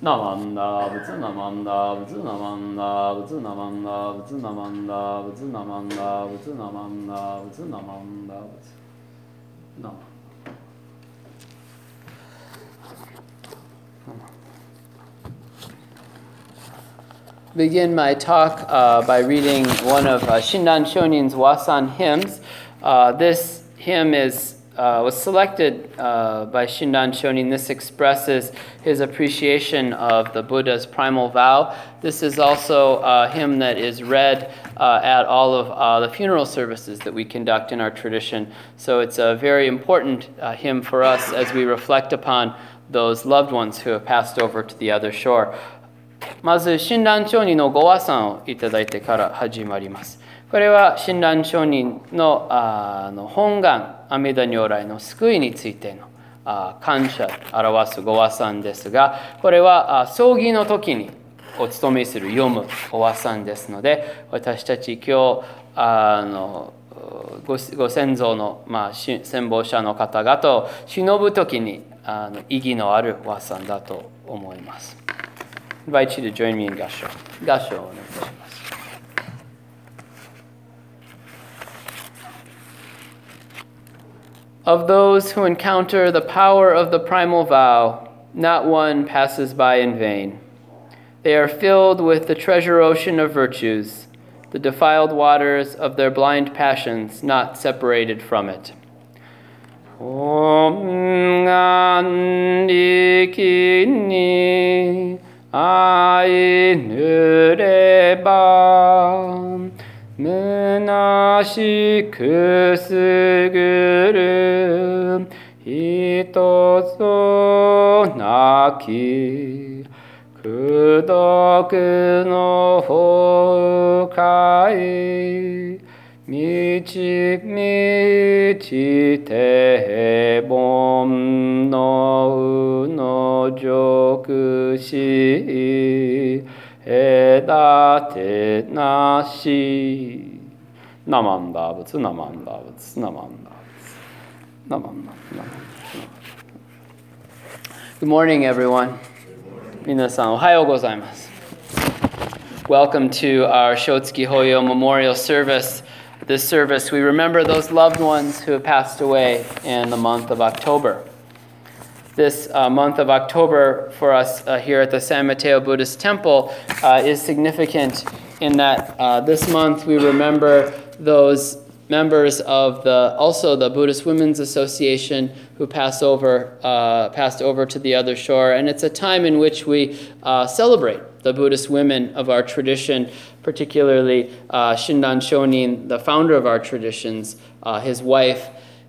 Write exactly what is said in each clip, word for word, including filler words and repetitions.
Namanda, Butsu Namanda, Butsu Namanda, Butsu Namanda, Butsu Namanda, Butsu Namanda, Butsu Namanda, Butsu Namanda, Butsu Namanda. Begin my talk uh, by reading one of uh, Shinran Shonin's Wasan hymns. Uh, this hymn is uh, was selected uh, by Shinran Shonin. This expresses his appreciation of the Buddha's primal vow. This is also a hymn that is read uh, at all of uh, the funeral services that we conduct in our tradition. So it's a very important uh, hymn for us as we reflect upon those loved ones who have passed over to the other shore. まず親鸞上人のご和賛をいただいてから始まります。これは親鸞上人 の, あの本願阿弥陀如来の救いについてのあ感謝を表すご和賛ですが、これはあ葬儀の時にお務めする読むご和賛ですので、私たち今日あの ご, ご先祖の、まあ、先亡者の方々を忍ぶ時にあの意義のある和賛だと思います。I invite you to join me in Gasho. Gasho お願いします。Of those who encounter the power of the primal vow, not one passes by in vain. They are filled with the treasure ocean of virtues, the defiled waters of their blind passions, not separated from it. Om Gandhi Ni愛ぬれば虚しくすぐる人ぞなき功徳の深い満ち満ちて煩悩の俗し隔てなしナマンダーブツナマンダーブツナマンダーブツナマンダーブツナマンダーブツ Good morning, everyone. 皆さんおはようございます。Welcome to our Shotsuki Hoyo Memorial Service. This service, we remember those loved ones who have passed away in the month of October. This uh, month of October for us uh, here at the San Mateo Buddhist Temple uh, is significant in that uh, this month we remember those members of the also the Buddhist Women's Association who pass over, uh, passed over to the other shore, and it's a time in which we uh, celebrate the Buddhist women of our tradition, particularly uh, Shinran Shonin, the founder of our traditions, uh, his wife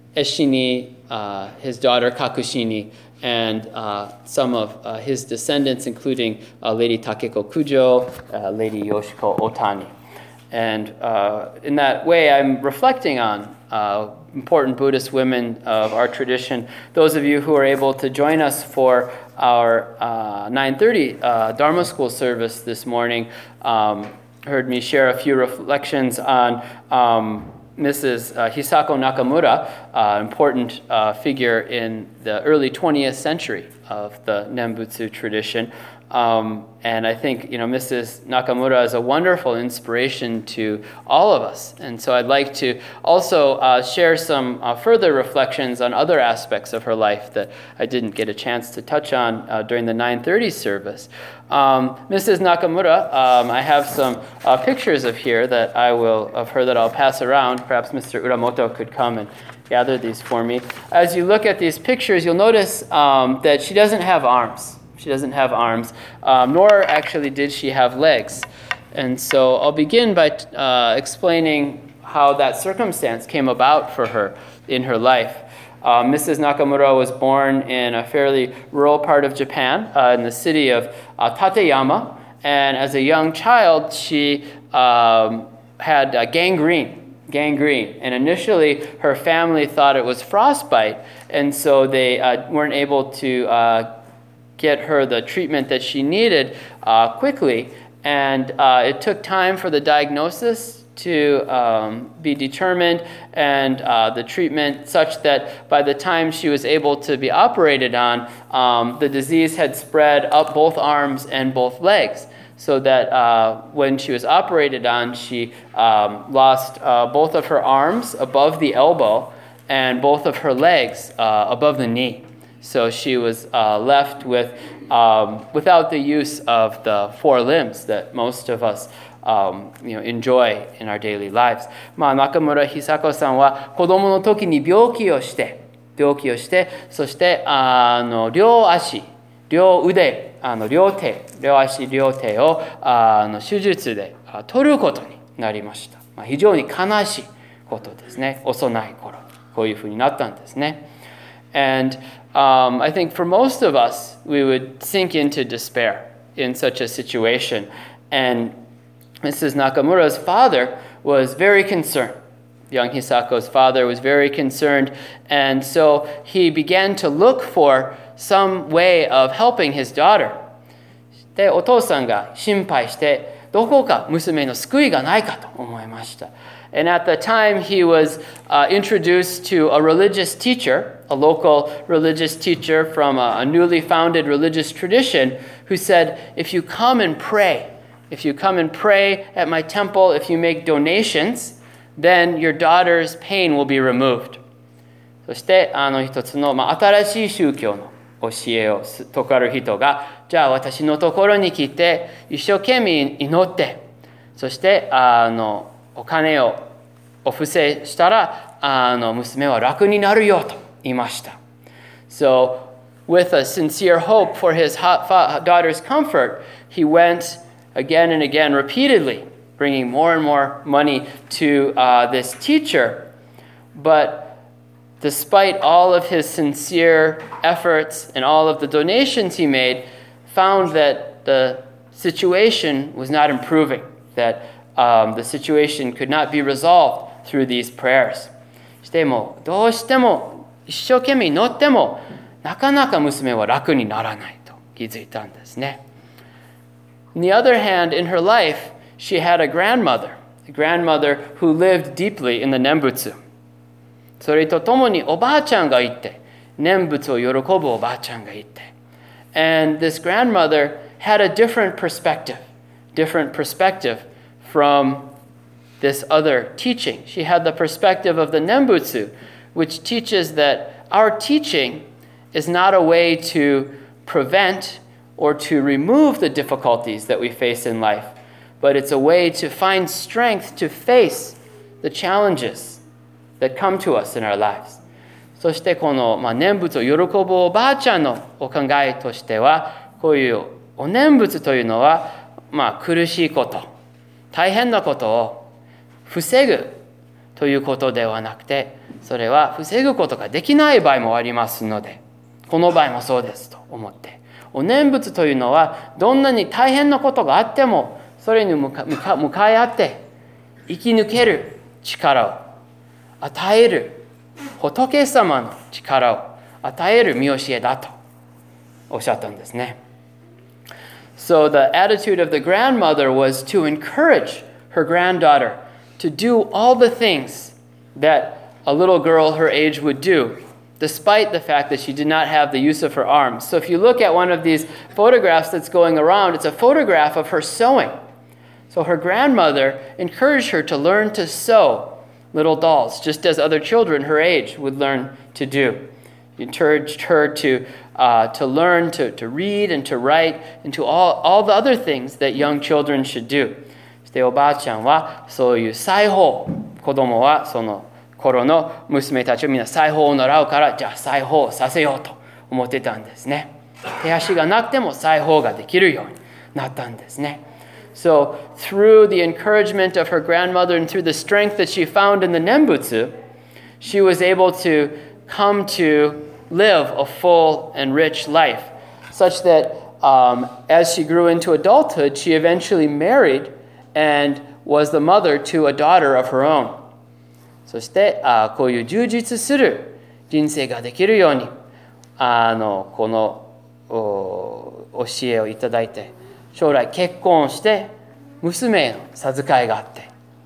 Eshini, uh, his daughter Kakushini, and uh, some of uh, his descendants, including uh, Lady Takeko Kujo, uh, Lady Yoshiko Otani. And uh, in that way, I'm reflecting on uh, important Buddhist women of our tradition. Those of you who are able to join us for our uh, nine thirty uh, Dharma School service this morning um, heard me share a few reflections on um, Missus Uh, Hisako Nakamura, an uh, important uh, figure in the early twentieth century of the Nembutsu tradition. Um, and I think, you know, Missus Nakamura is a wonderful inspiration to all of us. And so I'd like to also uh, share some uh, further reflections on other aspects of her life that I didn't get a chance to touch on uh, during the nine thirty service. Um, Missus Nakamura, um, I have some uh, pictures of here that I will of her that I'll pass around. Perhaps Mister Uramoto could come and gather these for me. As you look at these pictures, you'll notice um, that she doesn't have arms. She doesn't have arms, um, nor actually did she have legs. And so I'll begin by uh, explaining how that circumstance came about for her in her life. Uh, Missus Nakamura was born in a fairly rural part of Japan, uh, in the city of uh, Tateyama. And as a young child, she um, had uh, gangrene. gangrene. And initially, her family thought it was frostbite, and so they uh, weren't able to uh, get her the treatment that she needed uh, quickly. And uh, it took time for the diagnosis to um, be determined, and uh, the treatment such that by the time she was able to be operated on, um, the disease had spread up both arms and both legs, so that uh, when she was operated on, she um, lost uh, both of her arms above the elbow and both of her legs uh, above the knee. So she was uh, left with um, without the use of the four limbs that most of us um, you know, enjoy in our daily lives. まあ、中村久子さんは子供の時に病気をして病気をしてそしてあの両足両腕あの両手両足両手をあの手術で取ることになりました。まあ、非常に悲しいことですね。幼い頃こういうふうになったんですね。And um, I think for most of us, we would sink into despair in such a situation. And Missus Nakamura's father was very concerned. Young Hisako's father was very concerned. And so he began to look for some way of helping his daughter. で、お父さんが心配して、どこか娘の救いがないかと思いました。And at the time, he was uh, introduced to a religious teacher, a local religious teacher from a, a newly founded religious tradition, who said, if you come and pray, if you come and pray at my temple, if you make donations, then your daughter's pain will be removed. そして、あの一つの、まあ、新しい宗教の教えを説かる人が、じゃあ私のところに来て、一生懸命祈って、そして、あの、お金をお布施したら、あの娘は楽になるよと言いました。So, with a sincere hope for his daughter's comfort, he went again and again, repeatedly, bringing more and more money to uh, this teacher. But despite all of his sincere efforts and all of the donations he made, found that the situation was not improving, that Um, the situation could not be resolved through these prayers. してもどうしても一生懸命祈ってもなかなか娘は楽にならないと気づいたんですね。On the other hand, in her life, she had a grandmother, a grandmother who lived deeply in the Nembutsu. それとともにおばあちゃんがいて、念仏を喜ぶおばあちゃんがいて。And this grandmother had a different perspective, different perspective from this other teaching. She had the perspective of the Nembutsu, which teaches that our teaching is not a way to prevent or to remove the difficulties that we face in life, but it's a way to find strength to face the challenges that come to us in our lives. そしてこの、まあ、念仏を喜ぶおばあちゃんのお考えとしては、こういうお念仏というのは、まあ、苦しいこと、大変なことを防ぐということではなくて、それは防ぐことができない場合もありますので、この場合もそうですと思って、お念仏というのはどんなに大変なことがあっても、それに向か、向か、向かい合って生き抜ける力を与える仏様の力を与える見教えだとおっしゃったんですね。So the attitude of the grandmother was to encourage her granddaughter to do all the things that a little girl her age would do, despite the fact that she did not have the use of her arms. So if you look at one of these photographs that's going around, it's a photograph of her sewing. So her grandmother encouraged her to learn to sew little dolls, just as other children her age would learn to do. Encouraged her to uh, to learn to, to read and to write and to all, all the other things that young children should do. そしておばあちゃんはそういう裁縫、子供はその頃の娘たちをみんな裁縫を習うから、じゃあ裁縫をさせようと思ってたんですね。手足がなくても裁縫ができるようになったんですね。So through the encouragement of her grandmother and through the strength that she found in the Nembutsu, she was able to come to live a full and rich life, such that um, as she grew into adulthood, she eventually married and was the mother to a daughter of her own. そしてあこういう充実する人生ができるようにあのこの教えをいただいて、将来結婚して娘への授かいがあって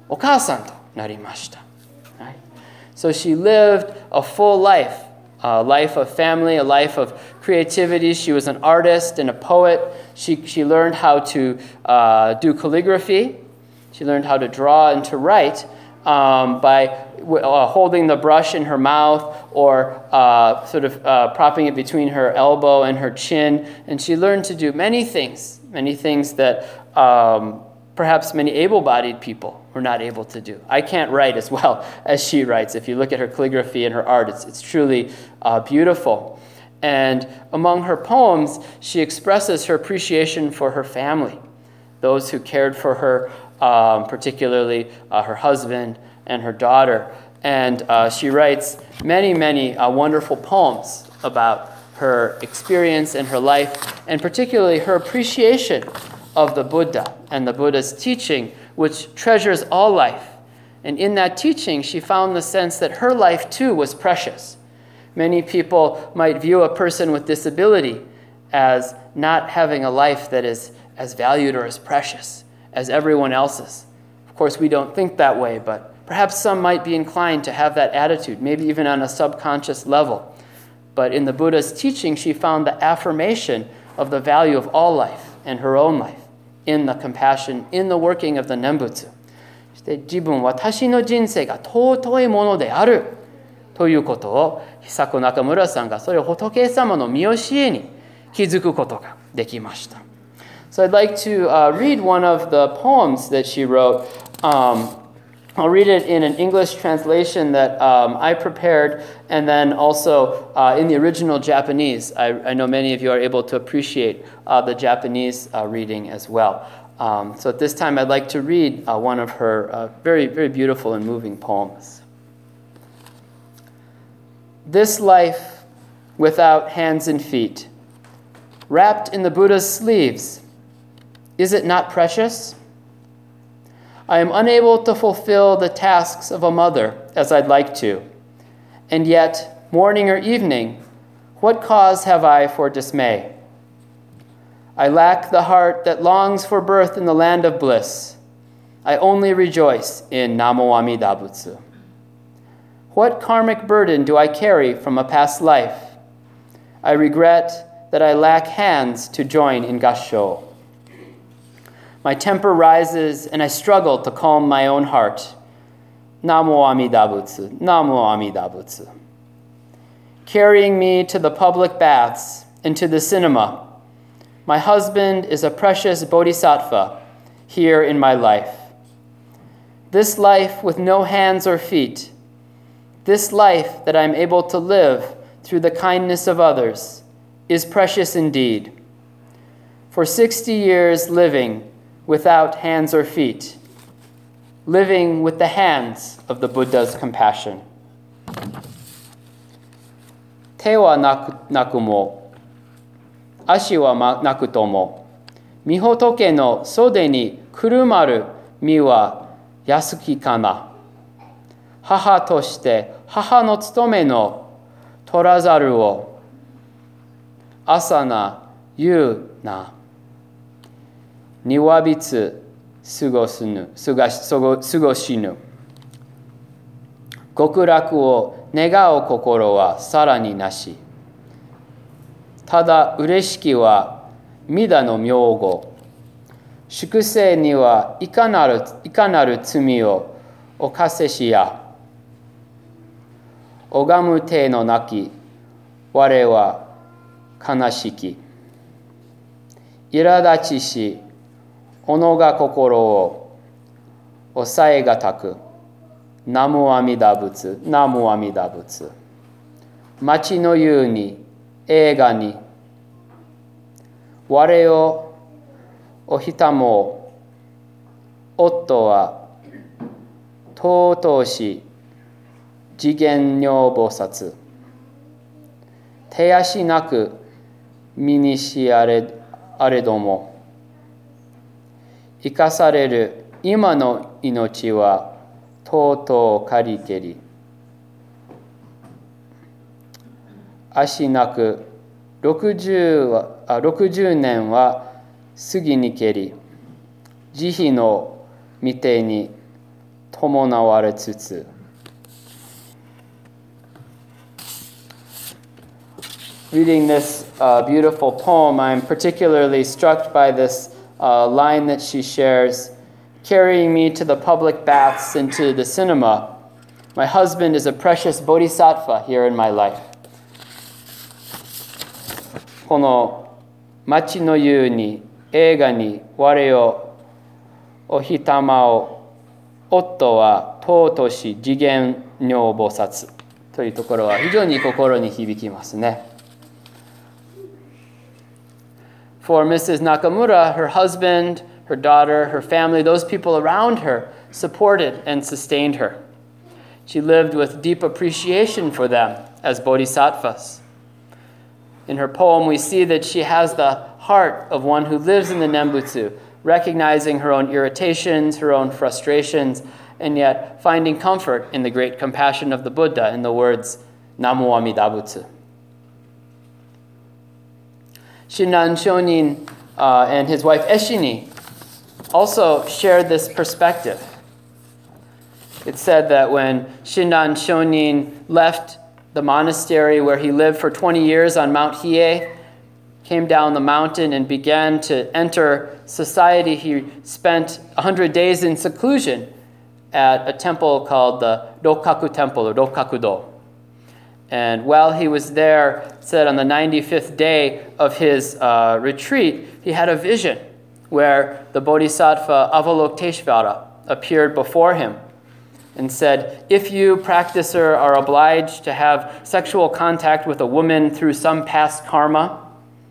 お母さんとなりました。Right? So she lived a full life, a life of family, a life of creativity. She was an artist and a poet. She, she learned how to uh, do calligraphy. She learned how to draw and to write um, by uh, holding the brush in her mouth or uh, sort of uh, propping it between her elbow and her chin. And she learned to do many things, many things that um, perhaps many able-bodied people were not able to do. I can't write as well as she writes. If you look at her calligraphy and her art, it's, it's truly uh, beautiful. And among her poems, she expresses her appreciation for her family, those who cared for her, um, particularly uh, her husband and her daughter. And uh, she writes many, many uh, wonderful poems about her experience and her life, and particularly her appreciation of the Buddha and the Buddha's teaching, which treasures all life. And in that teaching, she found the sense that her life too was precious. Many people might view a person with disability as not having a life that is as valued or as precious as everyone else's. Of course, we don't think that way, but perhaps some might be inclined to have that attitude, maybe even on a subconscious level. But in the Buddha's teaching, she found the affirmation of the value of all life and her own life in the compassion, in the working of the Nembutsu. そして自分、私の人生が尊いものであるということを、久子中村さんがそれを仏様の見教えに気づくことができました。So I'd like to uh, read one of the poems that she wrote. Um, I'll read it in an English translation that um, I prepared, and then also uh, in the original Japanese. I, I know many of you are able to appreciate uh, the Japanese uh, reading as well. Um, so at this time, I'd like to read uh, one of her uh, very, very beautiful and moving poems. This life without hands and feet, wrapped in the Buddha's sleeves, is it not precious? I am unable to fulfill the tasks of a mother as I'd like to. And yet, morning or evening, what cause have I for dismay? I lack the heart that longs for birth in the land of bliss. I only rejoice in Namo Amida Butsu. What karmic burden do I carry from a past life? I regret that I lack hands to join in Gassho. My temper rises, and I struggle to calm my own heart. Namo Amida Butsu, Namo Amida Butsu. Carrying me to the public baths and to the cinema, my husband is a precious bodhisattva here in my life. This life with no hands or feet, this life that I'm able to live through the kindness of others, is precious indeed. For sixty years living without hands or feet, living with the hands of the Buddha's compassion. 手はなく、なくも、足はなくとも、み仏の袖にくるまる身は安きかな。母として母の務めの取らざるを、朝な言うな。にわびつ過ごすぬ、過ごしぬ。極楽を願う心はさらになし。ただ嬉しきは皆の名号。粛清にはいかなる、いかなる罪を犯せしや。拝む手のなき我は悲しき。苛立ちし己が心を抑えがたく、ナモアミダ仏、ナモアミダ仏。町のように映画に、我をおひたも、夫は尊し次元如菩薩。手足なく身にしあれ、あれども、生かされる今の命はとうとう借りけり。足なく六十はあ六十年は過ぎにけり。慈悲の御手に伴われつつ。Reading this uh, beautiful poem, I'm particularly struck by this uh, line that she shares, carrying me to the public baths and to the cinema. My husband is a precious bodhisattva here in my life. この街のように映画に我をおひたまを夫は尊し次元如菩薩というところは非常に心に響きますね。For Missus Nakamura, her husband, her daughter, her family, those people around her supported and sustained her. She lived with deep appreciation for them as bodhisattvas. In her poem, we see that she has the heart of one who lives in the Nembutsu, recognizing her own irritations, her own frustrations, and yet finding comfort in the great compassion of the Buddha in the words, Namo Amida Butsu. Shinran Shonin uh, and his wife Eshini also shared this perspective. It's said that when Shinran Shonin left the monastery where he lived for twenty years on Mount Hiei, came down the mountain and began to enter society, he spent one hundred days in seclusion at a temple called the Rokkaku Temple or Rokkaku-do. And while he was there, said on the ninety-fifth day of his uh, retreat, he had a vision where the Bodhisattva Avalokiteshvara appeared before him and said, if you, practicer, are obliged to have sexual contact with a woman through some past karma,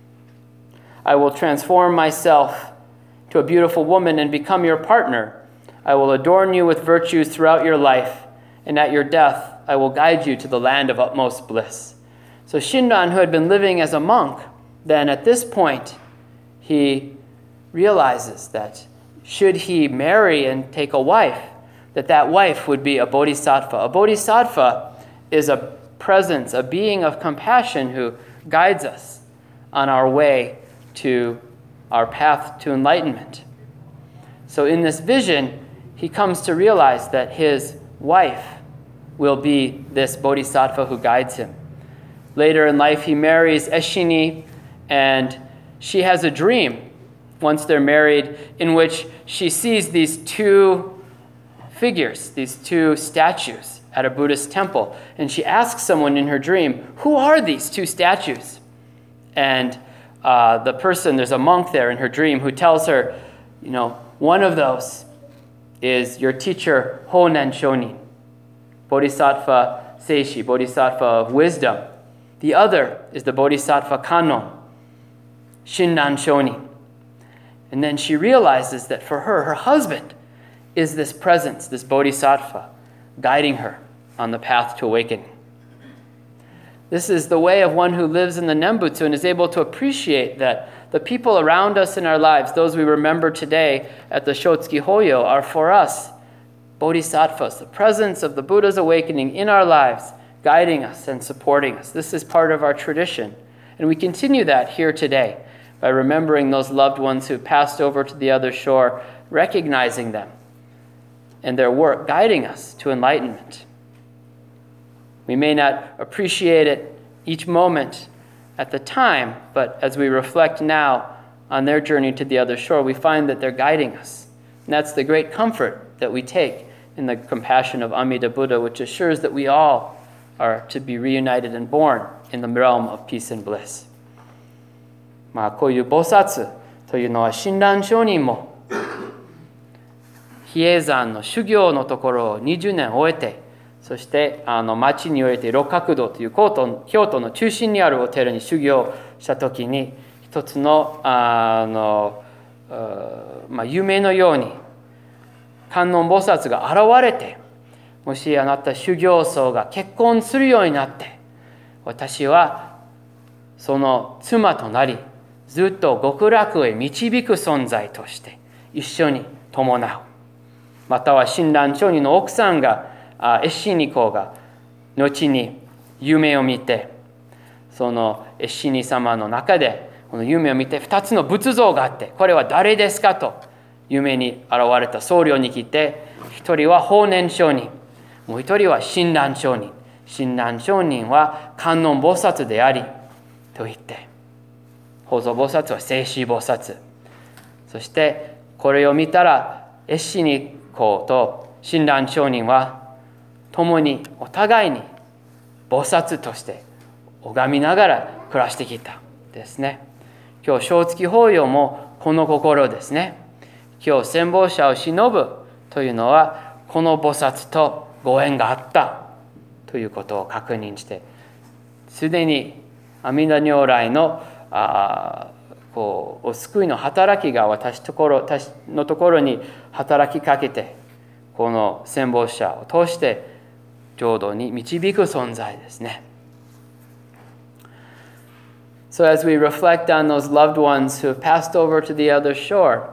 I will transform myself to a beautiful woman and become your partner. I will adorn you with virtues throughout your life, and at your death, I will guide you to the land of utmost bliss. So Shinran, who had been living as a monk, then at this point, he realizes that should he marry and take a wife, that that wife would be a bodhisattva. A bodhisattva is a presence, a being of compassion who guides us on our way to our path to enlightenment. So in this vision, he comes to realize that his wife will be this bodhisattva who guides him. Later in life, he marries Eshini, and she has a dream once they're married in which she sees these two figures, these two statues at a Buddhist temple. And she asks someone in her dream, who are these two statues? And uh, the person, there's a monk there in her dream who tells her, you know, one of those is your teacher, Honen Shonin, Bodhisattva Seishi, Bodhisattva of wisdom. The other is the Bodhisattva Kannon, Shinran Shonin. And then she realizes that for her, her husband is this presence, this bodhisattva, guiding her on the path to awakening. This is the way of one who lives in the Nembutsu and is able to appreciate that the people around us in our lives, those we remember today at the Shotsuki Hoyo, are for us bodhisattvas, the presence of the Buddha's awakening in our lives, guiding us and supporting us. This is part of our tradition. And we continue that here today by remembering those loved ones who passed over to the other shore, recognizing them and their work guiding us to enlightenment. We may not appreciate it each moment at the time, but as we reflect now on their journey to the other shore, we find that they're guiding us. And that's the great comfort that we take in the compassion of Amida Buddha, which assures that we all are to be reunited and born in the realm of peace and bliss. まあこういう菩薩というのは親鸞上人も比叡山の修行のところをにじゅうねん終えて、そしてあの町において六角堂という京都、京都の中心にあるお寺に修行したときに、一つのあの、まあ、夢のように観音菩薩が現れて、もしあなた修行僧が結婚するようになって、私はその妻となり、ずっと極楽へ導く存在として一緒に伴う。または親鸞上人の奥さんが、エシニコが後に夢を見て、そのエシニ様の中でこの夢を見て二つの仏像があって、これは誰ですかと夢に現れた僧侶に来て、 一人は法然上人、もう一人は親鸞上人。親鸞上人は観音菩薩でありと言って、法蔵菩薩は聖子菩薩。そしてこれを見たら越子に公と親鸞上人は共にお互いに菩薩として拝みながら暮らしてきたですね。今日正月法要もこの心ですね。今日戦亡者を偲ぶというのはこの菩薩とご縁があったということを確認して、すでに阿弥陀如来のあこうお救いの働きが私ところ私のところに働きかけて、この戦亡者を通して浄土に導く存在ですね。So as we reflect on those loved ones who have passed over to the other shore,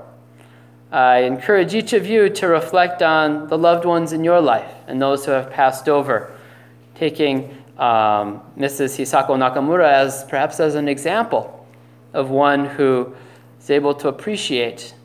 I encourage each of you to reflect on the loved ones in your life and those who have passed over, taking um, Missus Hisako Nakamura as perhaps as an example of one who is able to appreciate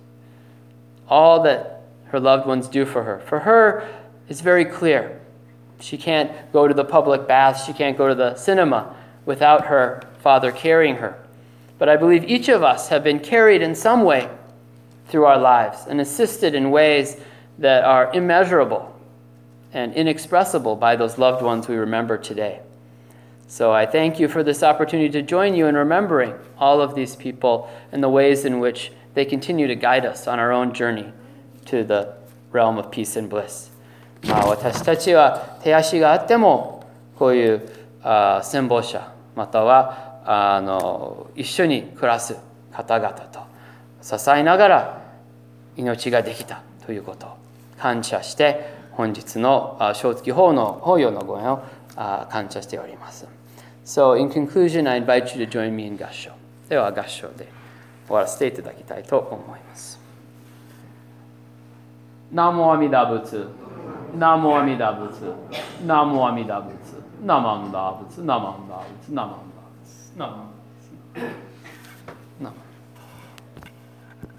all that her loved ones do for her. For her, it's very clear. She can't go to the public baths, she can't go to the cinema without her father carrying her. But I believe each of us have been carried in some way through our lives and assisted in ways that are immeasurable and inexpressible by those loved ones we remember today. So I thank you for this opportunity to join you in remembering all of these people and the ways in which they continue to guide us on our own journey to the realm of peace and bliss. まあ私たちは手足があってもこういうあ戦亡者またはあの一緒に暮らす方々と支えながら命ができたということを感謝して本日の正月法の法要のご縁を感謝しております。So in conclusion, I invite you to join me in 合唱。では合唱で終わらせていただきたいと思います。ナモアミダ仏、ナモアミダ仏、ナモアミダ仏、ナマンダ仏、ナマンダ仏、ナマンダ仏、ナマンダ仏。